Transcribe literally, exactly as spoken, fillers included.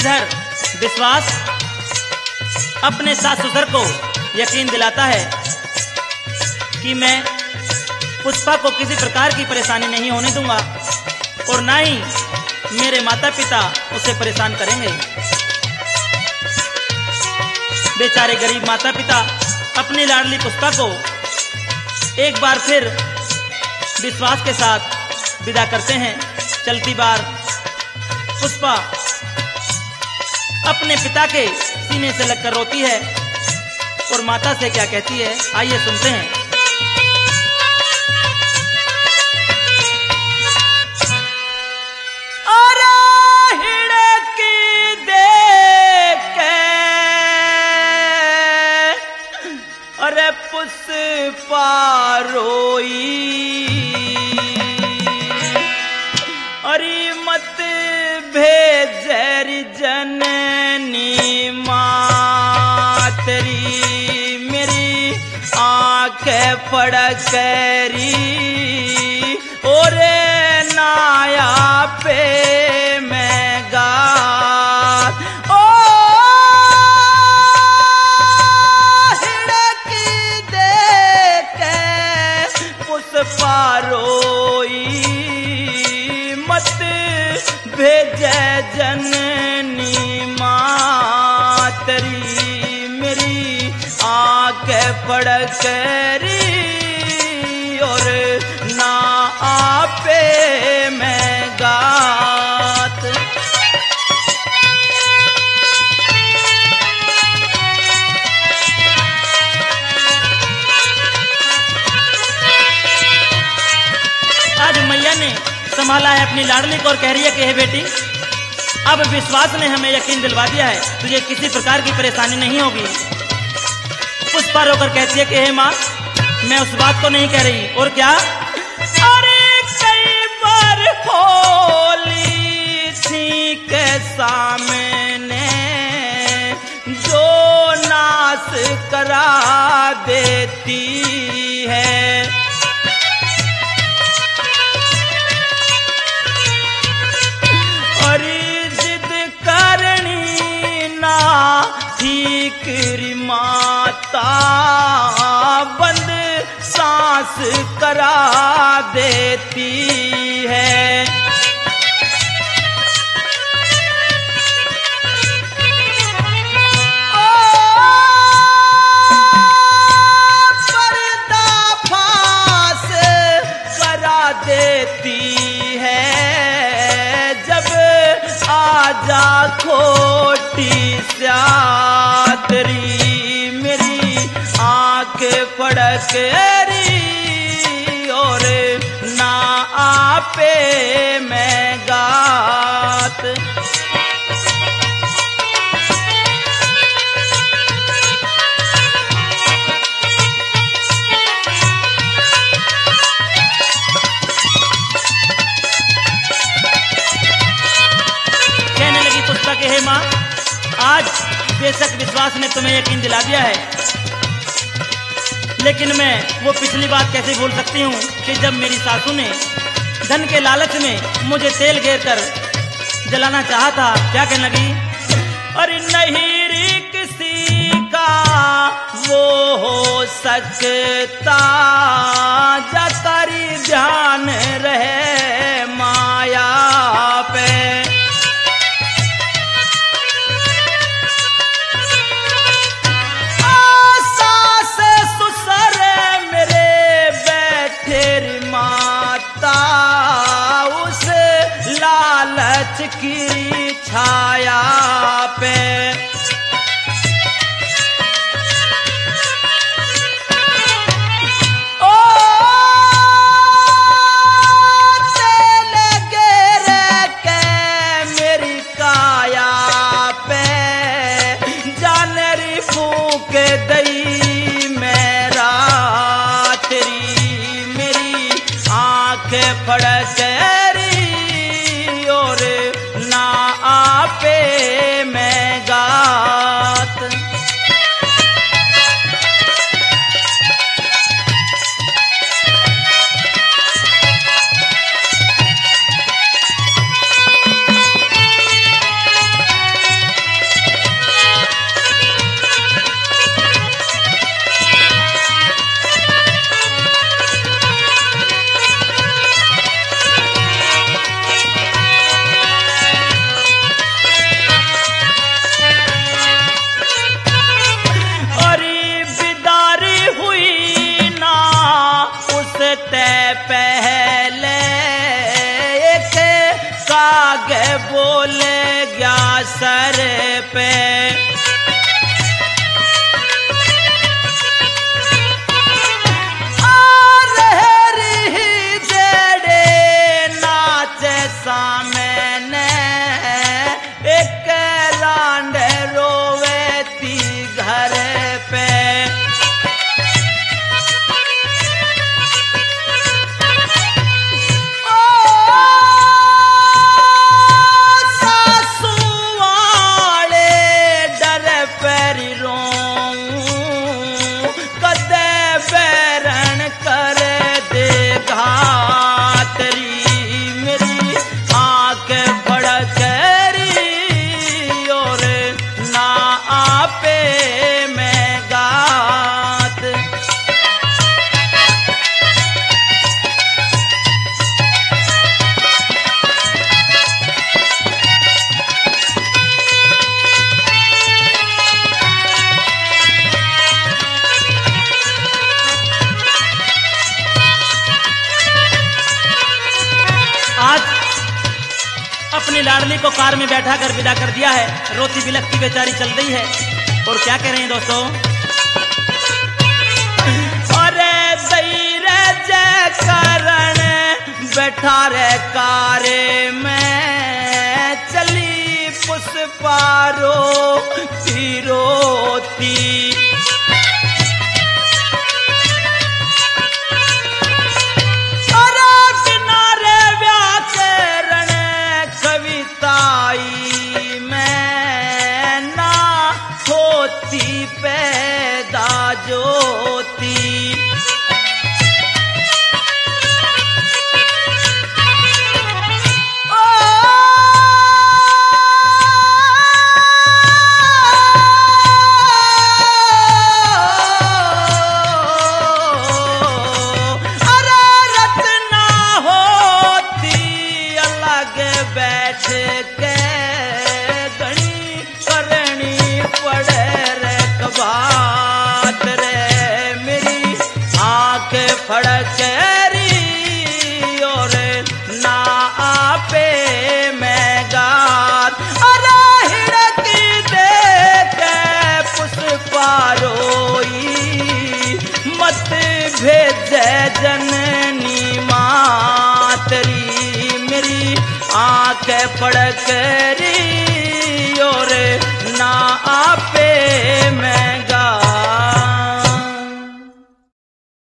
इधर विश्वास अपने सास ससुर को यकीन दिलाता है कि मैं पुष्पा को किसी प्रकार की परेशानी नहीं होने दूंगा और ना ही मेरे माता पिता उसे परेशान करेंगे। बेचारे गरीब माता पिता अपनी लाडली पुष्पा को एक बार फिर विश्वास के साथ विदा करते हैं। चलती बार पुष्पा अपने पिता के सीने से लगकर रोती है और माता से क्या कहती है, आइए सुनते हैं। पुष्पा रोई अरे मत भेजरी जननी मातरी मेरी आंखें फड़करी और नाया पे मैं गा रोई मत भेजे जननी मातरी मेरी आंखें फड़करी और ना आपे मैं गात। मैया ने संभाला है अपनी लाडली को और कह रही है कि हे बेटी, अब विश्वास ने हमें यकीन दिलवा दिया है, तुझे किसी प्रकार की परेशानी नहीं होगी। पुष्पा रोकर कहती है कि हे माँ, मैं उस बात को नहीं कह रही। और क्या? अरे कई बार खोली थी के सामने जो नाश करा देती है ठीक माता बंद सांस करा देती है। ओ पर्दा फास करा देती है जब आजा खोटी स्यातरी मेरी आंखें फड़करी और ना आपे मैं गात। कहने लगी पुष्पा के हे माँ, आज बेशक विश्वास ने तुम्हें यकीन दिला दिया है, लेकिन मैं वो पिछली बात कैसे भूल सकती हूँ कि जब मेरी सासू ने धन के लालच में मुझे तेल घेर कर जलाना चाहा था। क्या कहने लगी? अरे नहीं रे किसी का वो हो सकता जकरी ध्यान रहे माया पे की छाया पे ओ तेल गिरे के मेरी काया पे जानरी फूक दई मेरा तेरी मेरी आंखें फड़क पे मैं गात। पे सामने एक लांड रोवेती घर पे ओ सासू वाले डर पर रोऊं कदे बैरन कर दे घातरी अपनी लाडली को कार में बैठा कर विदा कर दिया है। रोती बिलखती बेचारी चल रही है और क्या कह रहे हैं दोस्तों, अरे दईरे जय करण बैठा रे कारे में चली पुष्पारो रोती पैदा ज्योति ओ अरे रचना होती अलग बैठ के गणी करनी पड़े बात रे मेरी आंख फड़क री और ना आपे मैं गात अरे हिड़क देख पुष्पा रोई मत भेजे जननी मातरी मेरी आंख फड़क री और ना आपे